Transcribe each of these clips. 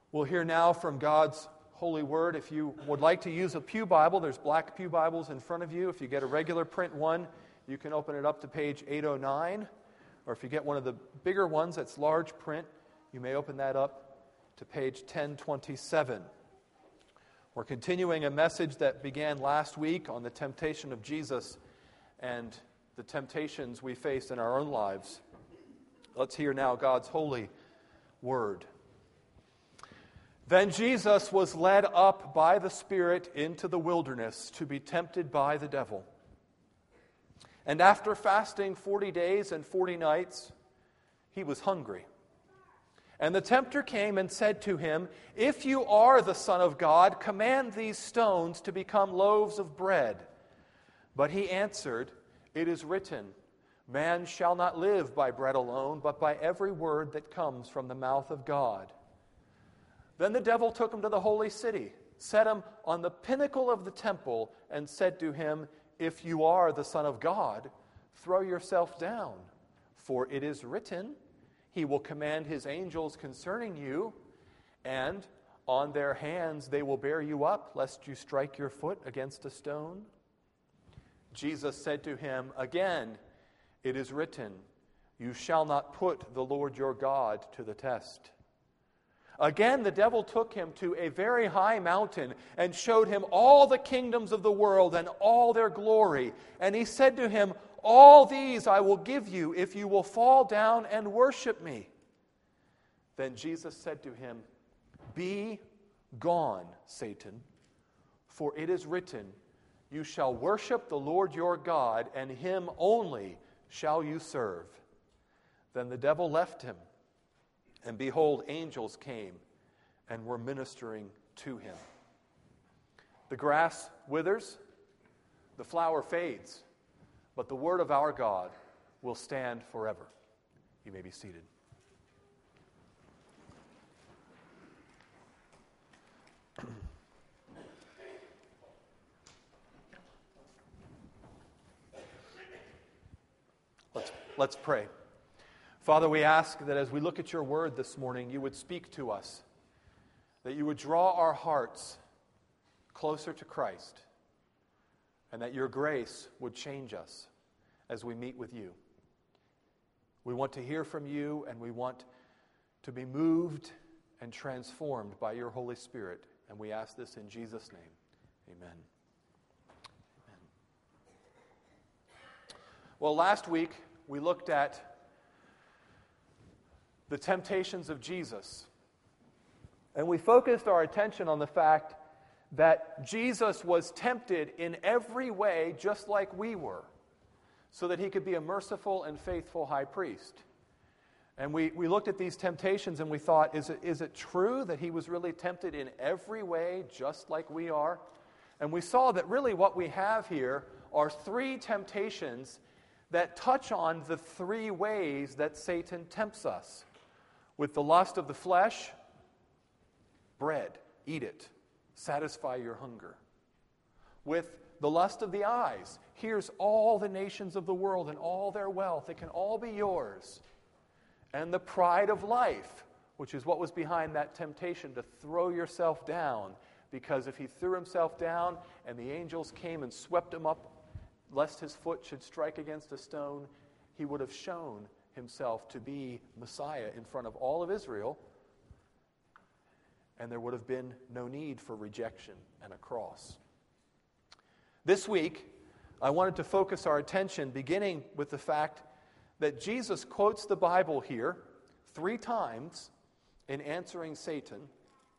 We'll hear now from God's holy word. If you would like to use a pew Bible, there's black pew Bibles in front of you. If you get a regular print one, you can open it up to page 809. Or if you get one of the bigger ones that's large print, you may open that up to page 1027. We're continuing a message that began last week on the temptation of Jesus and the temptations we face in our own lives. Let's hear now God's holy word. Then Jesus was led up by the Spirit into the wilderness to be tempted by the devil. And after fasting 40 days and 40 nights, he was hungry. And the tempter came and said to him, "If you are the Son of God, command these stones to become loaves of bread." But he answered, "It is written, man shall not live by bread alone, but by every word that comes from the mouth of God." Then the devil took him to the holy city, set him on the pinnacle of the temple, and said to him, "If you are the Son of God, throw yourself down, for it is written, he will command his angels concerning you, and on their hands they will bear you up, lest you strike your foot against a stone." Jesus said to him, "Again, it is written, you shall not put the Lord your God to the test." Again, the devil took him to a very high mountain and showed him all the kingdoms of the world and all their glory. And he said to him, "All these I will give you if you will fall down and worship me." Then Jesus said to him, "Be gone, Satan, for it is written, you shall worship the Lord your God, and him only shall you serve." Then the devil left him. And behold, angels came and were ministering to him. The grass withers, the flower fades, but the word of our God will stand forever. You may be seated. Let's pray. Father, we ask that as we look at your word this morning, you would speak to us, that you would draw our hearts closer to Christ, and that your grace would change us as we meet with you. We want to hear from you, and we want to be moved and transformed by your Holy Spirit, and we ask this in Jesus' name. Amen. Amen. Well, last week we looked at the temptations of Jesus. And we focused our attention on the fact that Jesus was tempted in every way just like we were, so that he could be a merciful and faithful high priest. And we looked at these temptations and we thought, is it true that he was really tempted in every way just like we are? And we saw that really what we have here are three temptations that touch on the three ways that Satan tempts us. With the lust of the flesh, bread, eat it, satisfy your hunger. With the lust of the eyes, here's all the nations of the world and all their wealth. It can all be yours. And the pride of life, which is what was behind that temptation to throw yourself down. Because if he threw himself down and the angels came and swept him up, lest his foot should strike against a stone, he would have shown himself to be Messiah in front of all of Israel, and there would have been no need for rejection and a cross. This week, I wanted to focus our attention beginning with the fact that Jesus quotes the Bible here 3 times in answering Satan.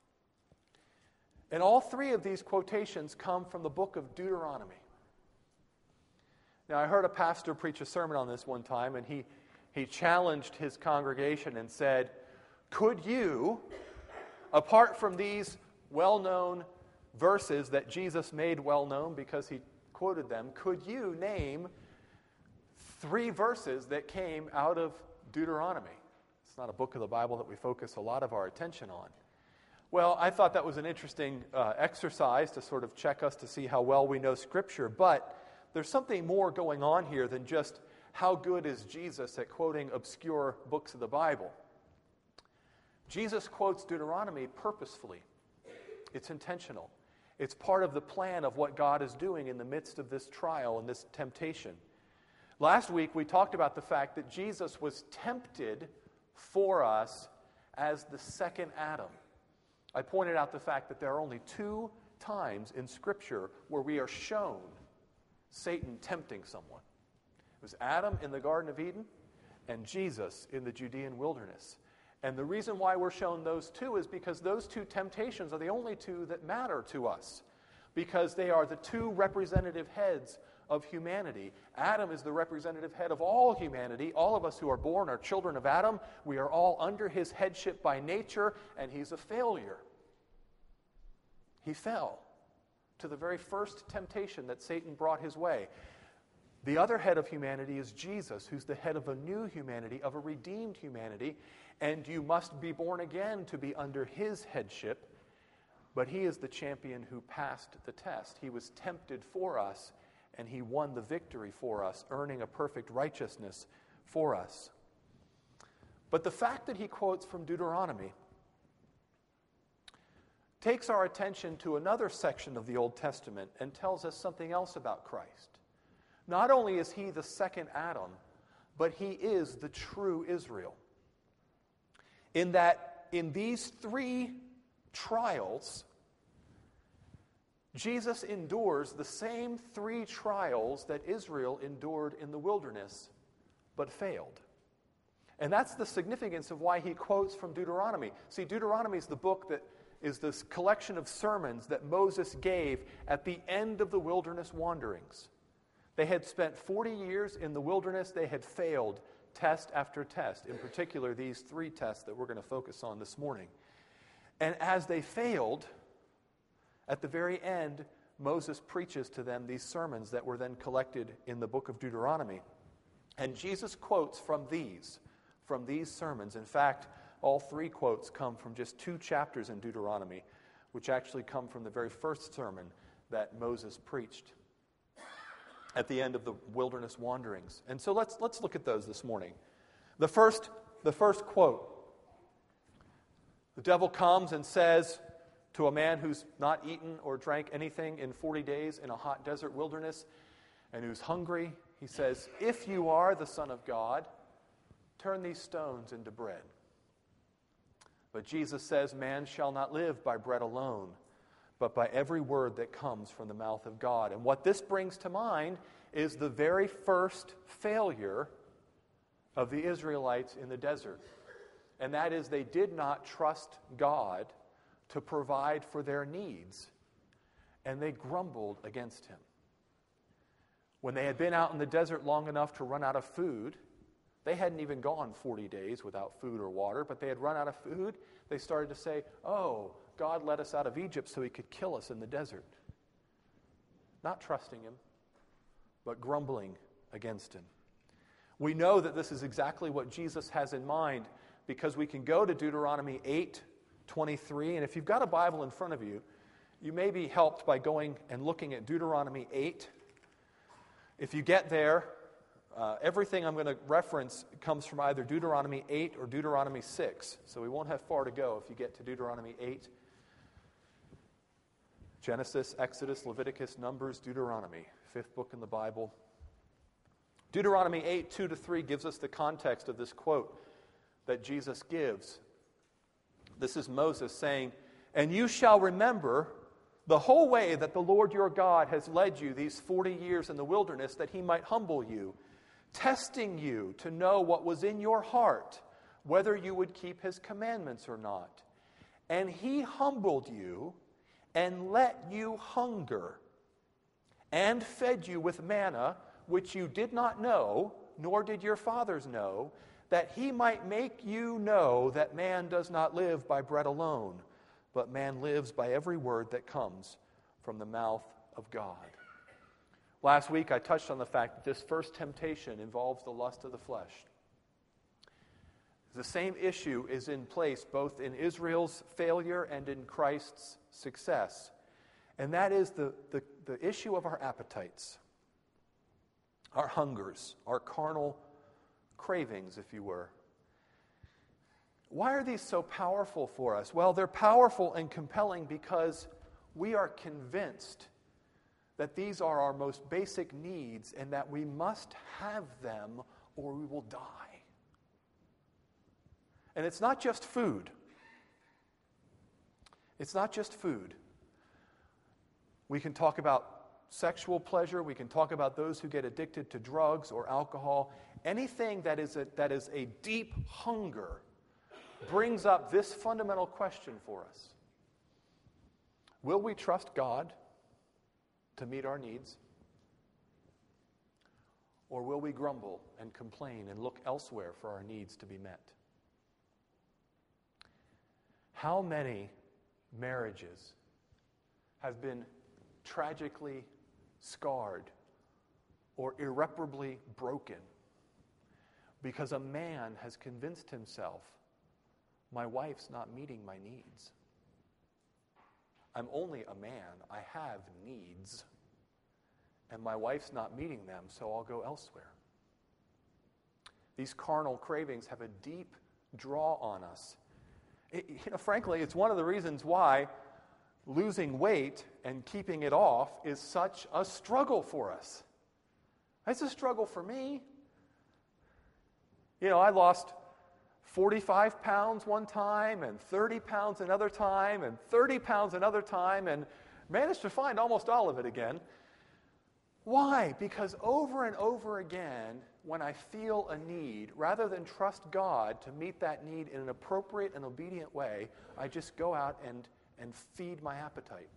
And all 3 of these quotations come from the book of Deuteronomy. Now, I heard a pastor preach a sermon on this one time, and he challenged his congregation and said, could you, apart from these well-known verses that Jesus made well-known because he quoted them, could you name 3 verses that came out of Deuteronomy? It's not a book of the Bible that we focus a lot of our attention on. Well, I thought that was an interesting exercise to sort of check us to see how well we know Scripture, but there's something more going on here than just how good is Jesus at quoting obscure books of the Bible. Jesus quotes Deuteronomy purposefully. It's intentional. It's part of the plan of what God is doing in the midst of this trial and this temptation. Last week, we talked about the fact that Jesus was tempted for us as the second Adam. I pointed out the fact that there are only 2 times in Scripture where we are shown Satan tempting someone. It was Adam in the Garden of Eden and Jesus in the Judean wilderness. And the reason why we're shown those 2 is because those 2 temptations are the only 2 that matter to us, because they are the 2 representative heads of humanity. Adam is the representative head of all humanity. All of us who are born are children of Adam. We are all under his headship by nature, and he's a failure. He fell to the very first temptation that Satan brought his way. The other head of humanity is Jesus, who's the head of a new humanity, of a redeemed humanity, and you must be born again to be under his headship. But he is the champion who passed the test. He was tempted for us, and he won the victory for us, earning a perfect righteousness for us. But the fact that he quotes from Deuteronomy takes our attention to another section of the Old Testament and tells us something else about Christ. Not only is he the second Adam, but he is the true Israel. In that, in these 3 trials, Jesus endures the same 3 trials that Israel endured in the wilderness, but failed. And that's the significance of why he quotes from Deuteronomy. See, Deuteronomy is the book that is this collection of sermons that Moses gave at the end of the wilderness wanderings. They had spent 40 years in the wilderness. They had failed test after test, in particular these 3 tests that we're going to focus on this morning. And as they failed, at the very end, Moses preaches to them these sermons that were then collected in the book of Deuteronomy. And Jesus quotes from these sermons. In fact, all 3 quotes come from just 2 chapters in Deuteronomy, which actually come from the very first sermon that Moses preached at the end of the wilderness wanderings. And so let's look at those this morning. The first quote. The devil comes and says to a man who's not eaten or drank anything in 40 days in a hot desert wilderness and who's hungry, he says, "If you are the Son of God, turn these stones into bread." But Jesus says, "Man shall not live by bread alone, but by every word that comes from the mouth of God." And what this brings to mind is the very first failure of the Israelites in the desert. And that is, they did not trust God to provide for their needs, and they grumbled against him. When they had been out in the desert long enough to run out of food, they hadn't even gone 40 days without food or water, but they had run out of food. They started to say, "Oh, God let us out of Egypt so he could kill us in the desert." Not trusting him, but grumbling against him. We know that this is exactly what Jesus has in mind because we can go to Deuteronomy 8:23, and if you've got a Bible in front of you, you may be helped by going and looking at Deuteronomy 8. If you get there, everything I'm going to reference comes from either Deuteronomy 8 or Deuteronomy 6, so we won't have far to go if you get to Deuteronomy 8. Genesis, Exodus, Leviticus, Numbers, Deuteronomy, 5th book in the Bible. Deuteronomy 8:2-3 gives us the context of this quote that Jesus gives. This is Moses saying, "And you shall remember the whole way that the Lord your God has led you these 40 years in the wilderness, that he might humble you, testing you to know what was in your heart, whether you would keep his commandments or not. And he humbled you and let you hunger, and fed you with manna, which you did not know, nor did your fathers know, that he might make you know that man does not live by bread alone, but man lives by every word that comes from the mouth of God." Last week I touched on the fact that this first temptation involves the lust of the flesh. The same issue is in place both in Israel's failure and in Christ's success. And that is the issue of our appetites, our hungers, our carnal cravings, if you were. Why are these so powerful for us? Well, they're powerful and compelling because we are convinced that these are our most basic needs and that we must have them or we will die. And it's not just food. It's not just food. We can talk about sexual pleasure. We can talk about those who get addicted to drugs or alcohol. Anything that is a deep hunger brings up this fundamental question for us. Will we trust God to meet our needs? Or will we grumble and complain and look elsewhere for our needs to be met? How many marriages have been tragically scarred or irreparably broken because a man has convinced himself, my wife's not meeting my needs. I'm only a man. I have needs. And my wife's not meeting them, so I'll go elsewhere. These carnal cravings have a deep draw on us. Frankly, it's one of the reasons why losing weight and keeping it off is such a struggle for us. It's a struggle for me. I lost 45 pounds one time, and 30 pounds another time, and 30 pounds another time, and managed to find almost all of it again. Why? Because over and over again, when I feel a need, rather than trust God to meet that need in an appropriate and obedient way, I just go out and feed my appetite.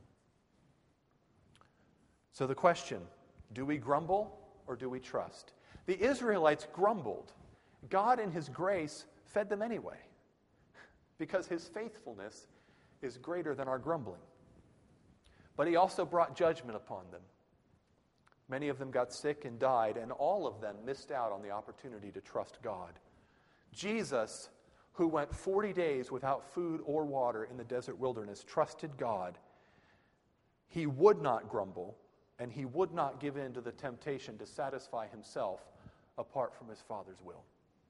So the question, do we grumble or do we trust? The Israelites grumbled. God in His grace fed them anyway, because His faithfulness is greater than our grumbling. But He also brought judgment upon them. Many of them got sick and died, and all of them missed out on the opportunity to trust God. Jesus, who went 40 days without food or water in the desert wilderness, trusted God. He would not grumble, and He would not give in to the temptation to satisfy Himself apart from His Father's will.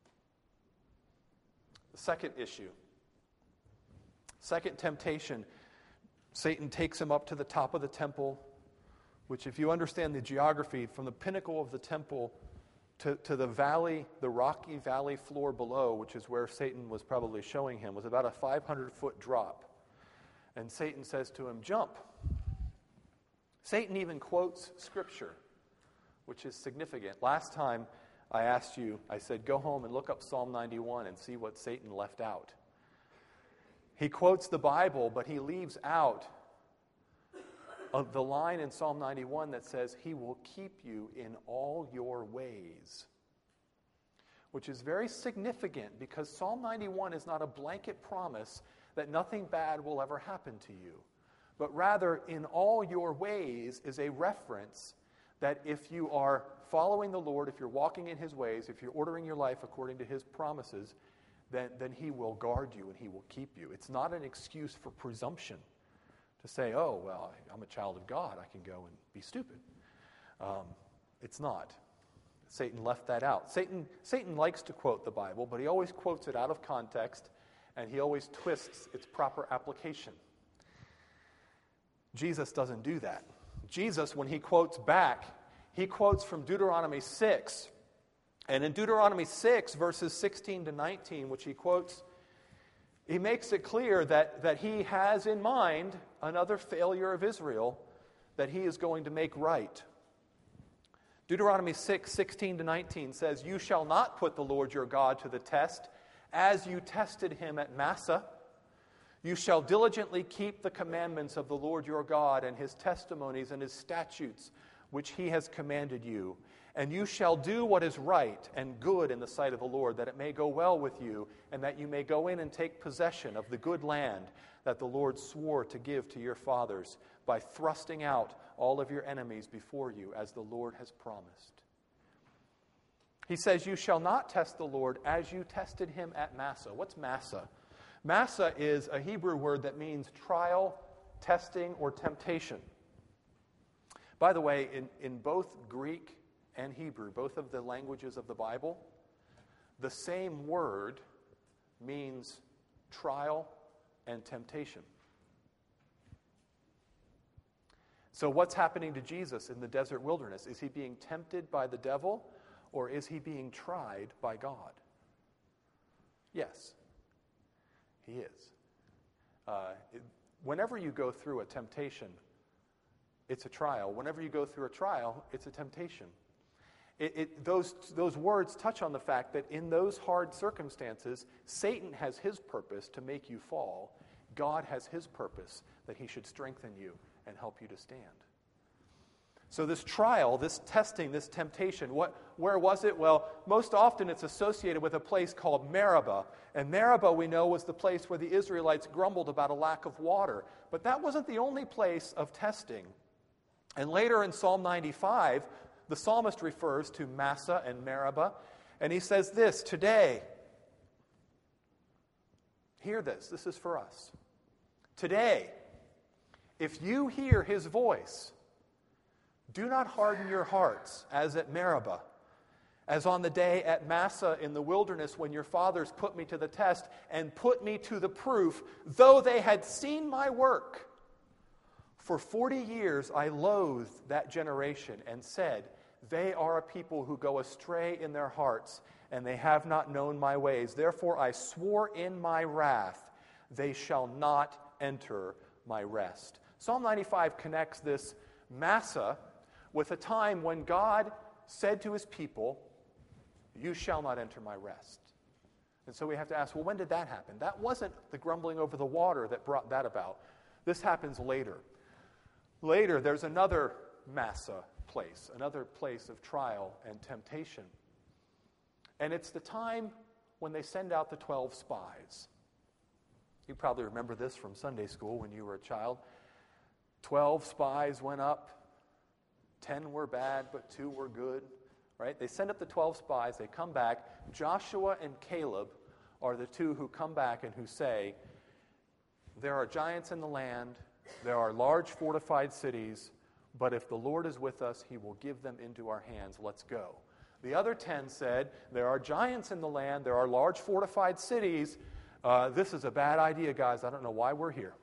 The second issue, second temptation, Satan takes him up to the top of the temple, which, if you understand the geography, from the pinnacle of the temple to the valley, the rocky valley floor below, which is where Satan was probably showing him, was about a 500-foot drop. And Satan says to him, jump. Satan even quotes Scripture, which is significant. Last time I asked you, I said, go home and look up Psalm 91 and see what Satan left out. He quotes the Bible, but he leaves out of the line in Psalm 91 that says, He will keep you in all your ways. Which is very significant because Psalm 91 is not a blanket promise that nothing bad will ever happen to you. But rather, in all your ways is a reference that if you are following the Lord, if you're walking in His ways, if you're ordering your life according to His promises, then He will guard you and He will keep you. It's not an excuse for presumption to say, oh, well, I'm a child of God, I can go and be stupid. It's not. Satan left that out. Satan likes to quote the Bible, but he always quotes it out of context, and he always twists its proper application. Jesus doesn't do that. Jesus, when he quotes back, he quotes from Deuteronomy 6. And in Deuteronomy 6, verses 16 to 19, which he quotes, he makes it clear that he has in mind another failure of Israel that he is going to make right. Deuteronomy 6, 16 to 19 says, You shall not put the Lord your God to the test, as you tested him at Massah. You shall diligently keep the commandments of the Lord your God and his testimonies and his statutes, which he has commanded you. And you shall do what is right and good in the sight of the Lord, that it may go well with you, and that you may go in and take possession of the good land that the Lord swore to give to your fathers, by thrusting out all of your enemies before you, as the Lord has promised. He says, You shall not test the Lord as you tested him at Massah. What's Massah? Massah is a Hebrew word that means trial, testing, or temptation. By the way, in both Greek and Hebrew, both of the languages of the Bible, the same word means trial, and temptation. So what's happening to Jesus in the desert wilderness? Is he being tempted by the devil, or is he being tried by God? Yes, he is. Whenever you go through a temptation, it's a trial. Whenever you go through a trial, it's a temptation. Those words touch on the fact that in those hard circumstances, Satan has his purpose to make you fall. God has his purpose that he should strengthen you and help you to stand. So this trial, this testing, this temptation, where was it? Well, most often it's associated with a place called Meribah. And Meribah, we know, was the place where the Israelites grumbled about a lack of water. But that wasn't the only place of testing. And later in Psalm 95, the psalmist refers to Massah and Meribah, and he says this, today, hear this, this is for us. Today, if you hear his voice, do not harden your hearts as at Meribah, as on the day at Massah in the wilderness when your fathers put me to the test and put me to the proof, though they had seen my work. For 40 years I loathed that generation and said, they are a people who go astray in their hearts, and they have not known my ways. Therefore I swore in my wrath, they shall not enter my rest. Psalm 95 connects this Massah with a time when God said to his people, you shall not enter my rest. And so we have to ask, well, when did that happen? That wasn't the grumbling over the water that brought that about. This happens later. Later, there's another Massah place, another place of trial and temptation. And it's the time when they send out the 12 spies. You probably remember this from Sunday school when you were a child. 12 spies went up. 10 were bad, but 2 were good. Right? They send up the 12 spies. They come back. Joshua and Caleb are the 2 who come back and who say, there are giants in the land. There are large fortified cities. But if the Lord is with us, he will give them into our hands. Let's go. The other 10 said, there are giants in the land. There are large fortified cities. This is a bad idea, guys. I don't know why we're here.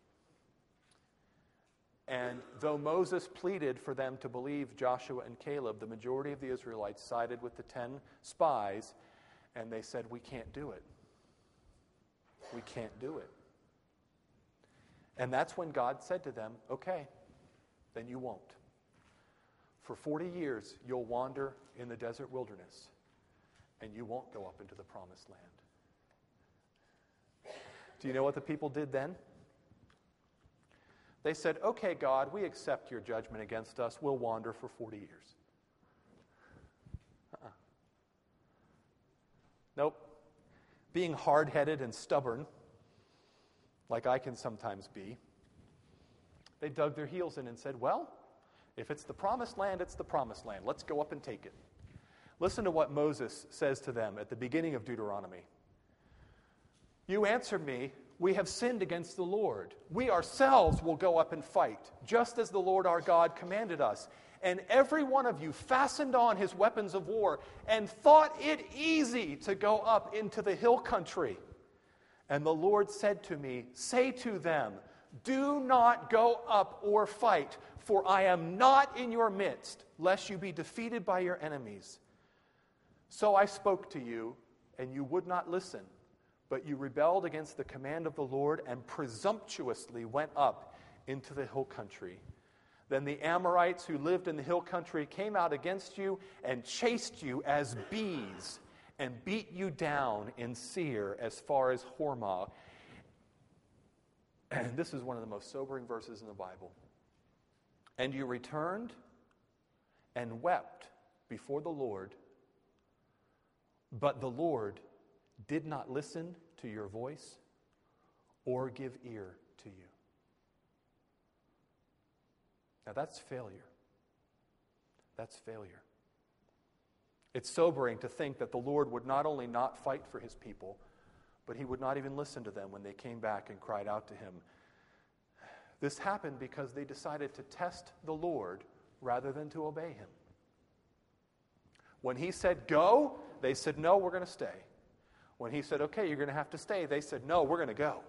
And though Moses pleaded for them to believe Joshua and Caleb, the majority of the Israelites sided with the 10 spies, and they said, we can't do it. We can't do it. And that's when God said to them, okay, then you won't. For 40 years, you'll wander in the desert wilderness, and you won't go up into the promised land. Do you know what the people did then? They said, okay, God, we accept your judgment against us. We'll wander for 40 years. Nope. Being hard-headed and stubborn, like I can sometimes be, they dug their heels in and said, well, if it's the promised land, it's the promised land. Let's go up and take it. Listen to what Moses says to them at the beginning of Deuteronomy. You answered me, we have sinned against the Lord. We ourselves will go up and fight, just as the Lord our God commanded us. And every one of you fastened on his weapons of war and thought it easy to go up into the hill country. And the Lord said to me, say to them, do not go up or fight, for I am not in your midst, lest you be defeated by your enemies. So I spoke to you, and you would not listen, but you rebelled against the command of the Lord and presumptuously went up into the hill country. Then the Amorites who lived in the hill country came out against you and chased you as bees and beat you down in Seir as far as Hormah. And this is one of the most sobering verses in the Bible. And you returned and wept before the Lord, but the Lord did not listen to your voice or give ear to you. Now that's failure. That's failure. It's sobering to think that the Lord would not only not fight for his people, but he would not even listen to them when they came back and cried out to him. This happened because they decided to test the Lord rather than to obey him. When he said go, they said, no, we're going to stay. When he said, okay, you're going to have to stay, they said, no, we're going to go.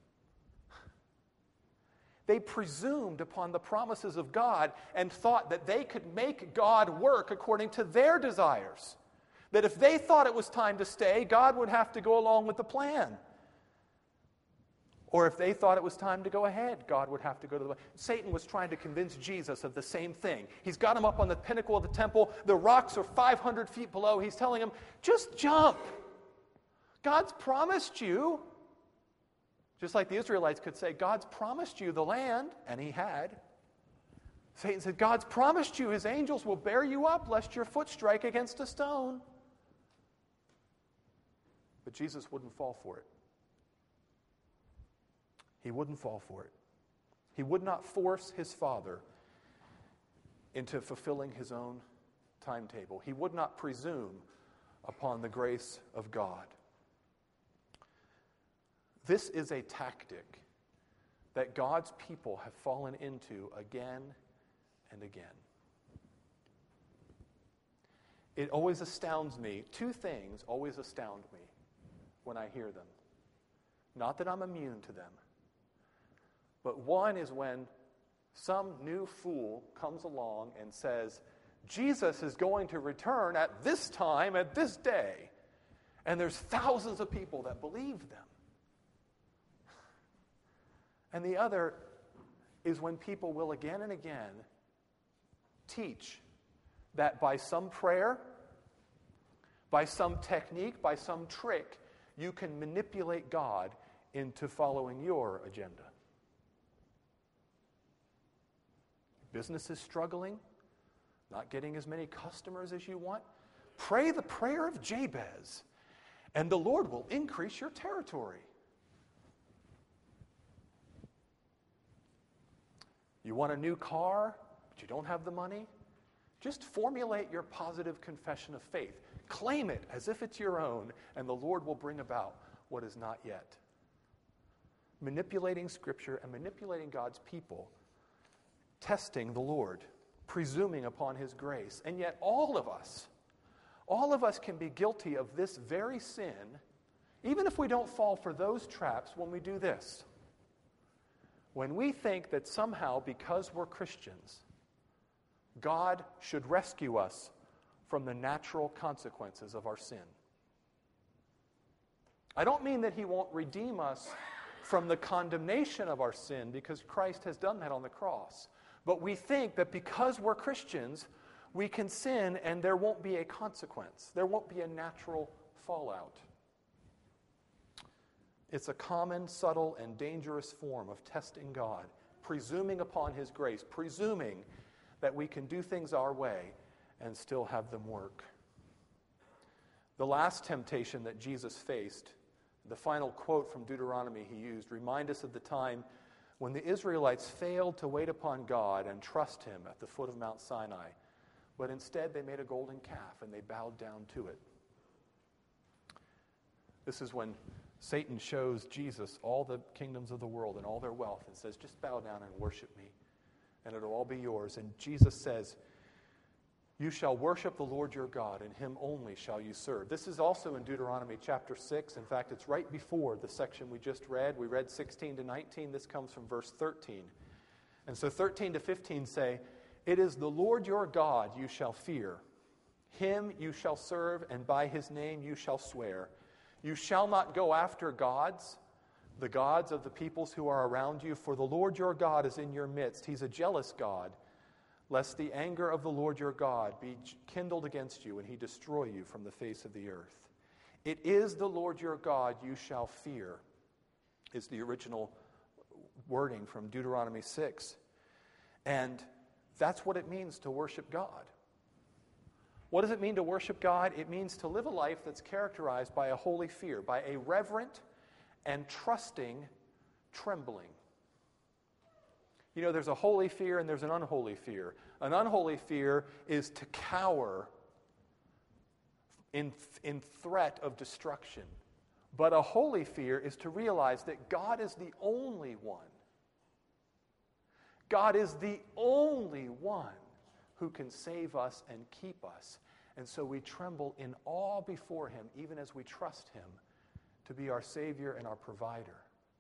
They presumed upon the promises of God and thought that they could make God work according to their desires. That if they thought it was time to stay, God would have to go along with the plan. Or if they thought it was time to go ahead, God would have to go to the... Satan was trying to convince Jesus of the same thing. He's got him up on the pinnacle of the temple. The rocks are 500 feet below. He's telling him, just jump. God's promised you. Just like the Israelites could say, God's promised you the land, and he had. Satan said, God's promised you his angels will bear you up lest your foot strike against a stone. But Jesus wouldn't fall for it. He wouldn't fall for it. He would not force his Father into fulfilling his own timetable. He would not presume upon the grace of God. This is a tactic that God's people have fallen into again and again. It always astounds me. Two things always astound me when I hear them. Not that I'm immune to them. But one is when some new fool comes along and says, Jesus is going to return at this time, at this day. And there's thousands of people that believe them. And the other is when people will again and again teach that by some prayer, by some technique, by some trick, you can manipulate God into following your agenda. Business is struggling, not getting as many customers as you want. Pray the prayer of Jabez, and the Lord will increase your territory. You want a new car, but you don't have the money? Just formulate your positive confession of faith. Claim it as if it's your own, and the Lord will bring about what is not yet. Manipulating Scripture and manipulating God's people, testing the Lord, presuming upon his grace. And yet all of us can be guilty of this very sin, even if we don't fall for those traps when we do this. When we think that somehow, because we're Christians, God should rescue us from the natural consequences of our sin. I don't mean that he won't redeem us from the condemnation of our sin, because Christ has done that on the cross. But we think that because we're Christians, we can sin and there won't be a consequence. There won't be a natural fallout. It's a common, subtle, and dangerous form of testing God, presuming upon his grace, presuming that we can do things our way and still have them work. The last temptation that Jesus faced, the final quote from Deuteronomy he used, remind us of the time when the Israelites failed to wait upon God and trust him at the foot of Mount Sinai, but instead they made a golden calf and they bowed down to it. This is when Satan shows Jesus all the kingdoms of the world and all their wealth and says, just bow down and worship me, and it'll all be yours. And Jesus says, you shall worship the Lord your God, and him only shall you serve. This is also in Deuteronomy chapter 6. In fact, it's right before the section we just read. We read 16 to 19. This comes from verse 13. And so 13 to 15 say, it is the Lord your God you shall fear. Him you shall serve, and by his name you shall swear. You shall not go after gods, the gods of the peoples who are around you, for the Lord your God is in your midst. He's a jealous God, lest the anger of the Lord your God be kindled against you and he destroy you from the face of the earth. It is the Lord your God you shall fear, is the original wording from Deuteronomy 6. And that's what it means to worship God. What does it mean to worship God? It means to live a life that's characterized by a holy fear, by a reverent and trusting trembling. You know, there's a holy fear and there's an unholy fear. An unholy fear is to cower in threat of destruction. But a holy fear is to realize that God is the only one. God is the only one who can save us and keep us. And so we tremble in awe before him, even as we trust him to be our Savior and our provider.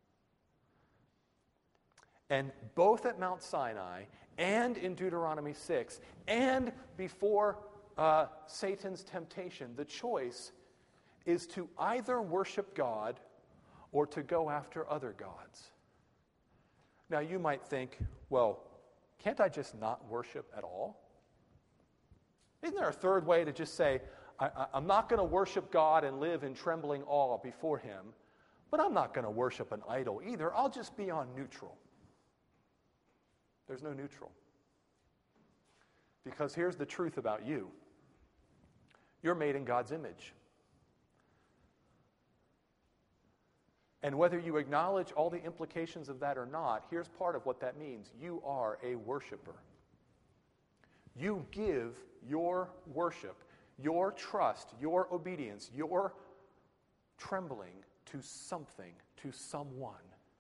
And both at Mount Sinai and in Deuteronomy 6 and before Satan's temptation, the choice is to either worship God or to go after other gods. Now you might think, well, can't I just not worship at all? Isn't there a third way to just say, I'm not going to worship God and live in trembling awe before Him, but I'm not going to worship an idol either. I'll just be on neutral. There's no neutral. Because here's the truth about you. You're made in God's image. And whether you acknowledge all the implications of that or not, here's part of what that means. You are a worshiper. You give your worship, your trust, your obedience, your trembling to something, to someone.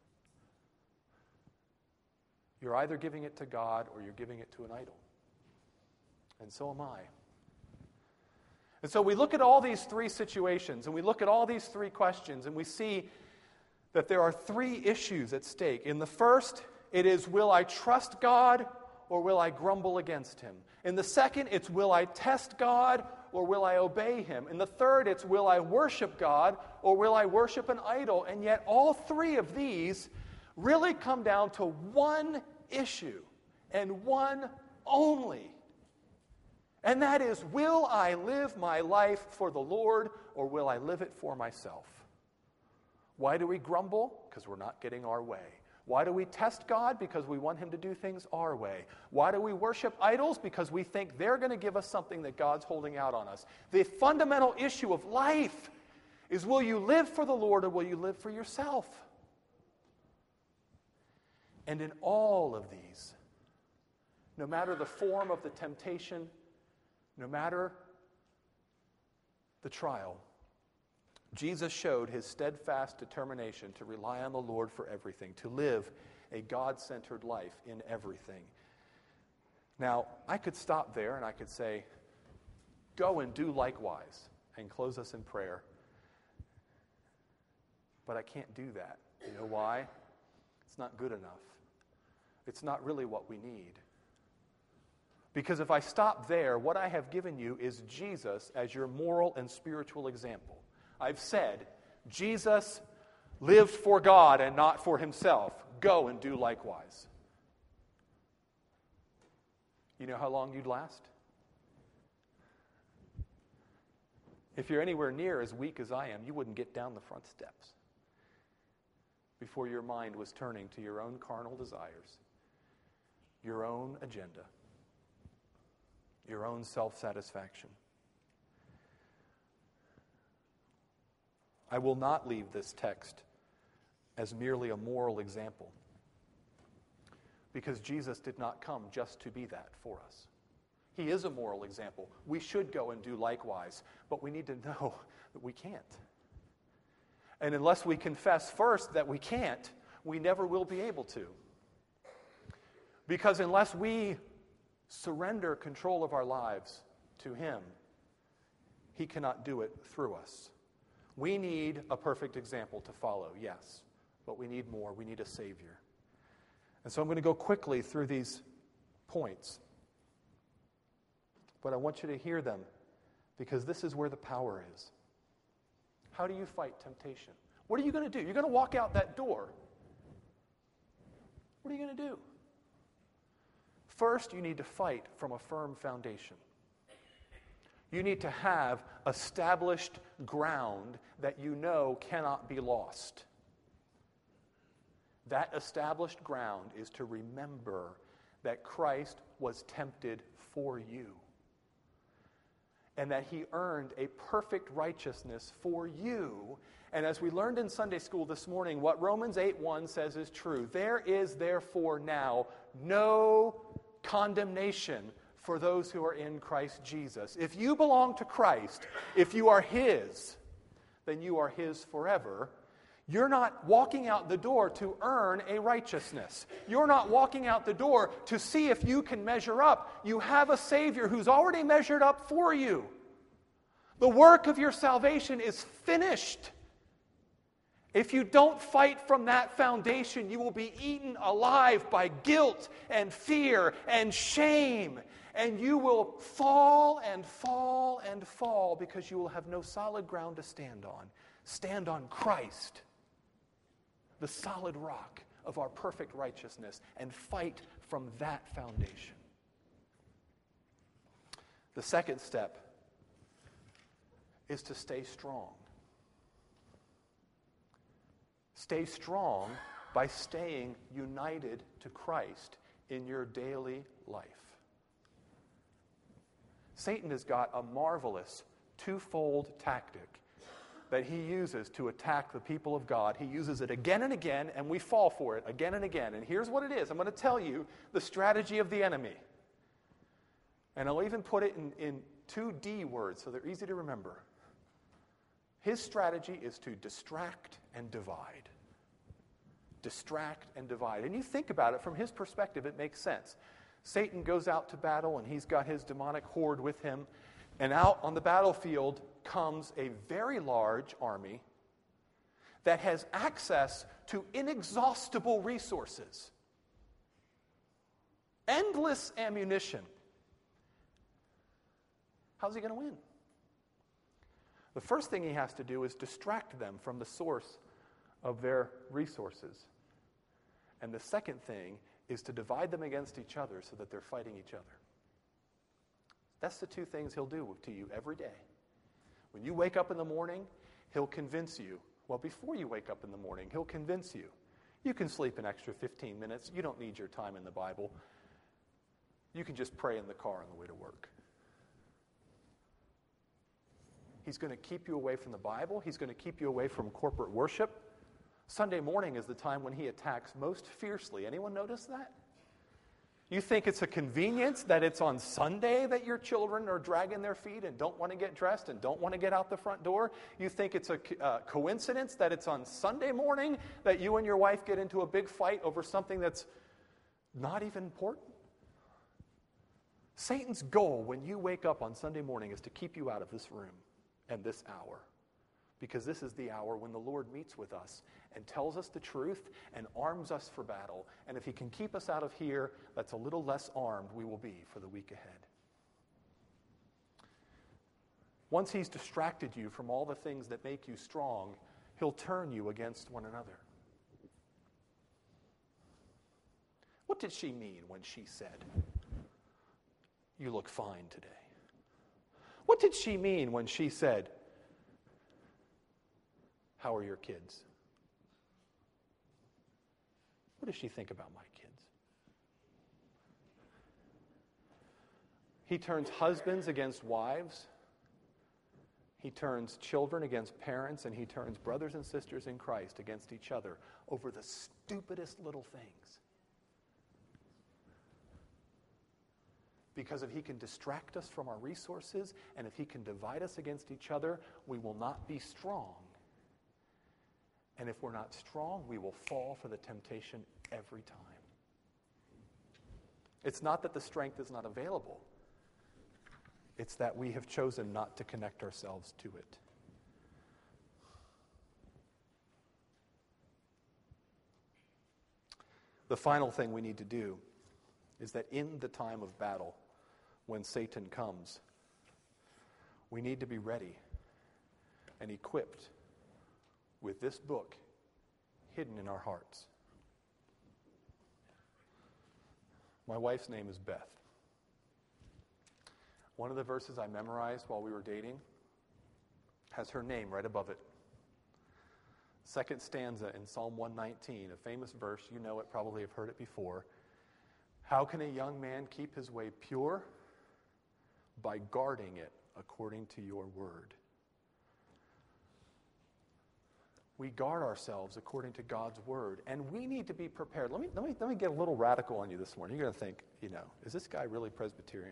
You're either giving it to God or you're giving it to an idol. And so am I. And so we look at all these three situations and we look at all these three questions and we see that there are three issues at stake. In the first, it is, will I trust God or will I grumble against Him? In the second, it's, will I test God or will I obey Him? In the third, it's, will I worship God or will I worship an idol? And yet all three of these really come down to one issue and one only. And that is, will I live my life for the Lord or will I live it for myself? Why do we grumble? Because we're not getting our way. Why do we test God? Because we want Him to do things our way. Why do we worship idols? Because we think they're going to give us something that God's holding out on us. The fundamental issue of life is, will you live for the Lord or will you live for yourself? And in all of these, no matter the form of the temptation, no matter the trial, Jesus showed His steadfast determination to rely on the Lord for everything, to live a God-centered life in everything. Now, I could stop there and I could say, go and do likewise, and close us in prayer. But I can't do that. You know why? It's not good enough. It's not really what we need. Because if I stop there, what I have given you is Jesus as your moral and spiritual example. I've said, Jesus lived for God and not for Himself. Go and do likewise. You know how long you'd last? If you're anywhere near as weak as I am, you wouldn't get down the front steps before your mind was turning to your own carnal desires, your own agenda, your own self-satisfaction. I will not leave this text as merely a moral example, because Jesus did not come just to be that for us. He is a moral example. We should go and do likewise, but we need to know that we can't. And unless we confess first that we can't, we never will be able to. Because unless we surrender control of our lives to Him, He cannot do it through us. We need a perfect example to follow, yes, but we need more. We need a Savior. And so I'm going to go quickly through these points, but I want you to hear them because this is where the power is. How do you fight temptation? What are you going to do? You're going to walk out that door. What are you going to do? First, you need to fight from a firm foundation. You need to have established ground that you know cannot be lost. That established ground is to remember that Christ was tempted for you, and that He earned a perfect righteousness for you. And as we learned in Sunday school this morning, what Romans 8:1 says is true. There is therefore now no condemnation for those who are in Christ Jesus. If you belong to Christ, if you are His, then you are His forever. You're not walking out the door to earn a righteousness. You're not walking out the door to see if you can measure up. You have a Savior who's already measured up for you. The work of your salvation is finished. If you don't fight from that foundation, you will be eaten alive by guilt and fear and shame. And you will fall and fall and fall because you will have no solid ground to stand on. Stand on Christ, the solid rock of our perfect righteousness, and fight from that foundation. The second step is to stay strong. Stay strong by staying united to Christ in your daily life. Satan has got a marvelous twofold tactic that he uses to attack the people of God. He uses it again and again, and we fall for it again and again. And here's what it is. I'm going to tell you the strategy of the enemy. And I'll even put it in 2 D words so they're easy to remember. His strategy is to distract and divide. Distract and divide. And you think about it from his perspective, it makes sense. Satan goes out to battle, and he's got his demonic horde with him. And out on the battlefield comes a very large army that has access to inexhaustible resources. Endless ammunition. How's he going to win? The first thing he has to do is distract them from the source of their resources. And the second thing is to divide them against each other so that they're fighting each other. That's the 2 things he'll do to you every day. When you wake up in the morning, he'll convince you. Well, before you wake up in the morning, he'll convince you. You can sleep an extra 15 minutes. You don't need your time in the Bible. You can just pray in the car on the way to work. He's going to keep you away from the Bible. He's going to keep you away from corporate worship. Sunday morning is the time when he attacks most fiercely. Anyone notice that? You think it's a convenience that it's on Sunday that your children are dragging their feet and don't want to get dressed and don't want to get out the front door? You think it's a coincidence that it's on Sunday morning that you and your wife get into a big fight over something that's not even important? Satan's goal when you wake up on Sunday morning is to keep you out of this room and this hour. Because this is the hour when the Lord meets with us and tells us the truth and arms us for battle. And if he can keep us out of here, that's a little less armed we will be for the week ahead. Once he's distracted you from all the things that make you strong, he'll turn you against one another. What did she mean when she said, "You look fine today"? What did she mean when she said, "How are your kids?" What does she think about my kids? He turns husbands against wives. He turns children against parents, and he turns brothers and sisters in Christ against each other over the stupidest little things. Because if he can distract us from our resources, and if he can divide us against each other, we will not be strong. And if we're not strong, we will fall for the temptation every time. It's not that the strength is not available. It's that we have chosen not to connect ourselves to it. The final thing we need to do is that in the time of battle, when Satan comes, we need to be ready and equipped with this book hidden in our hearts. My wife's name is Beth. One of the verses I memorized while we were dating has her name right above it. Second stanza in Psalm 119, a famous verse. You know it, probably have heard it before. How can a young man keep his way pure? By guarding it according to your word. We guard ourselves according to God's word, and we need to be prepared. Let me get a little radical on you this morning. You're going to think, is this guy really Presbyterian?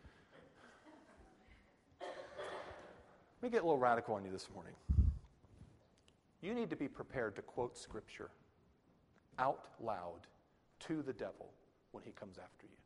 Let me get a little radical on you this morning. You need to be prepared to quote Scripture out loud to the devil when he comes after you.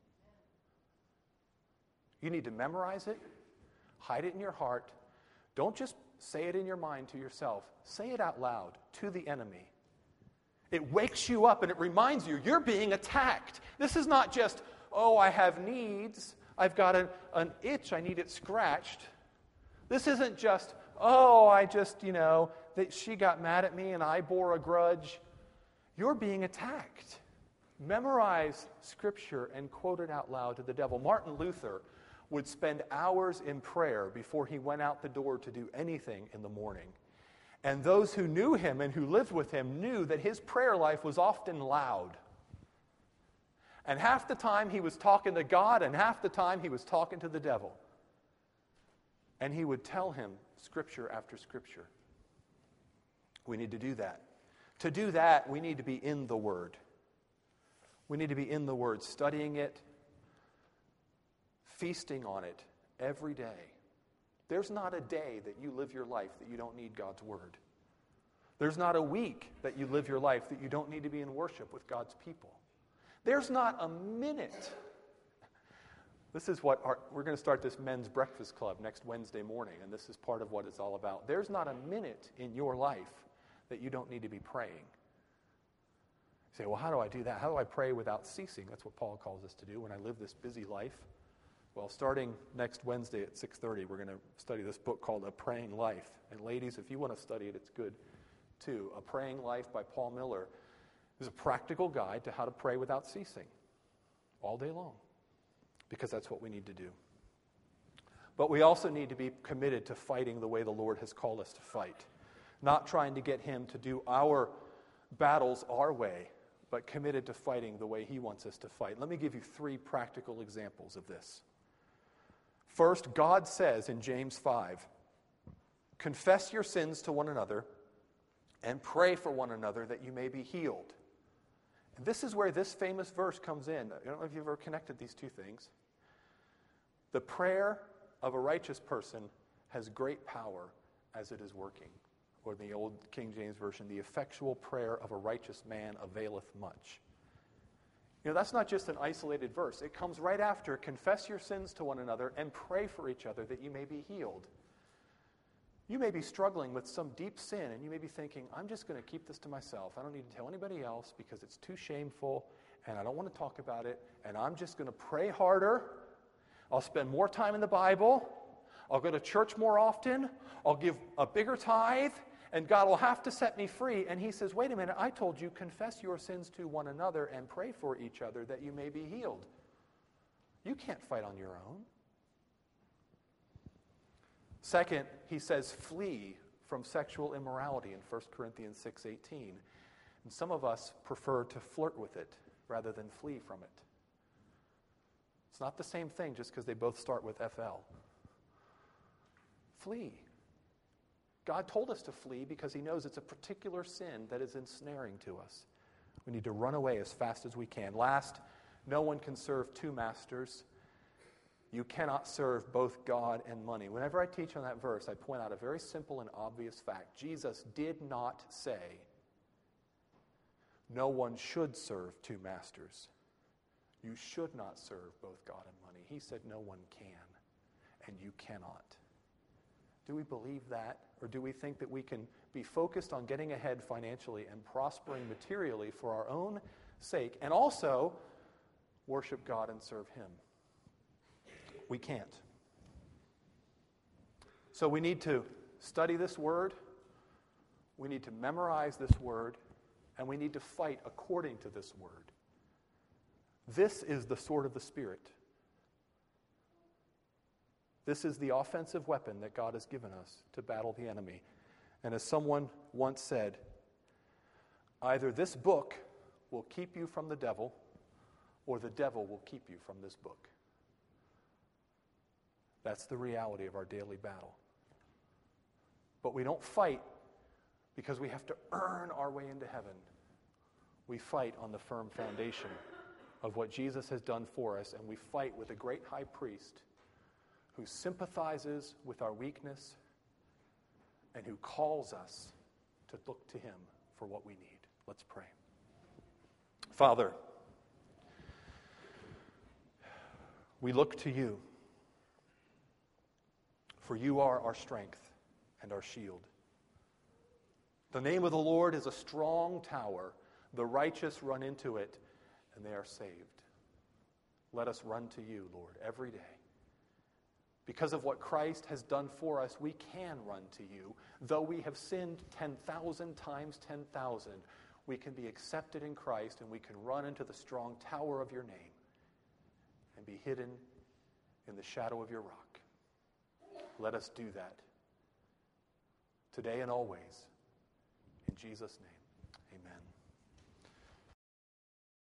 You need to memorize it, hide it in your heart. Don't just say it in your mind to yourself. Say it out loud to the enemy. It wakes you up and it reminds you, you're being attacked. This is not just, oh, I have needs. I've got an itch. I need it scratched. This isn't just, oh, that she got mad at me and I bore a grudge. You're being attacked. Memorize Scripture and quote it out loud to the devil. Martin Luther would spend hours in prayer before he went out the door to do anything in the morning. And those who knew him and who lived with him knew that his prayer life was often loud. And half the time he was talking to God, and half the time he was talking to the devil. And he would tell him Scripture after Scripture. We need to do that. To do that, we need to be in the Word. We need to be in the Word, studying it, feasting on it every day. There's not a day that you live your life that you don't need God's Word. There's not a week that you live your life that you don't need to be in worship with God's people. There's not a minute. This is what we're going to start this men's breakfast club next Wednesday morning, and this is part of what it's all about. There's not a minute in your life that you don't need to be praying. You say, well, how do I do that? How do I pray without ceasing? That's what Paul calls us to do when I live this busy life. Well, starting next Wednesday at 6:30, we're going to study this book called A Praying Life. And ladies, if you want to study it, it's good too. A Praying Life by Paul Miller is a practical guide to how to pray without ceasing all day long, because that's what we need to do. But we also need to be committed to fighting the way the Lord has called us to fight, not trying to get him to do our battles our way, but committed to fighting the way he wants us to fight. Let me give you 3 practical examples of this. First, God says in James 5, confess your sins to one another and pray for one another that you may be healed. And this is where this famous verse comes in. I don't know if you've ever connected these two things. The prayer of a righteous person has great power as it is working. Or in the old King James Version, the effectual prayer of a righteous man availeth much. That's not just an isolated verse. It comes right after, confess your sins to one another and pray for each other that you may be healed. You may be struggling with some deep sin, and you may be thinking, I'm just going to keep this to myself. I don't need to tell anybody else because it's too shameful, and I don't want to talk about it, and I'm just going to pray harder. I'll spend more time in the Bible. I'll go to church more often. I'll give a bigger tithe, and God will have to set me free. And he says, wait a minute, I told you, confess your sins to one another and pray for each other that you may be healed. You can't fight on your own. Second, he says, flee from sexual immorality in 1 Corinthians 6:18. And some of us prefer to flirt with it rather than flee from it. It's not the same thing just because they both start with FL. Flee. God told us to flee because he knows it's a particular sin that is ensnaring to us. We need to run away as fast as we can. Last, no one can serve 2 masters. You cannot serve both God and money. Whenever I teach on that verse, I point out a very simple and obvious fact. Jesus did not say no one should serve 2 masters. You should not serve both God and money. He said no one can, and you cannot. Do we believe that? Or do we think that we can be focused on getting ahead financially and prospering materially for our own sake and also worship God and serve him? We can't. So we need to study this word, we need to memorize this word, and we need to fight according to this word. This is the sword of the Spirit. This is the offensive weapon that God has given us to battle the enemy. And as someone once said, either this book will keep you from the devil, or the devil will keep you from this book. That's the reality of our daily battle. But we don't fight because we have to earn our way into heaven. We fight on the firm foundation of what Jesus has done for us, and we fight with a great high priest who sympathizes with our weakness and who calls us to look to him for what we need. Let's pray. Father, we look to you, for you are our strength and our shield. The name of the Lord is a strong tower. The righteous run into it, and they are saved. Let us run to you, Lord, every day. Because of what Christ has done for us, we can run to you. Though we have sinned 10,000 times 10,000, we can be accepted in Christ, and we can run into the strong tower of your name and be hidden in the shadow of your rock. Let us do that today and always. In Jesus' name, amen.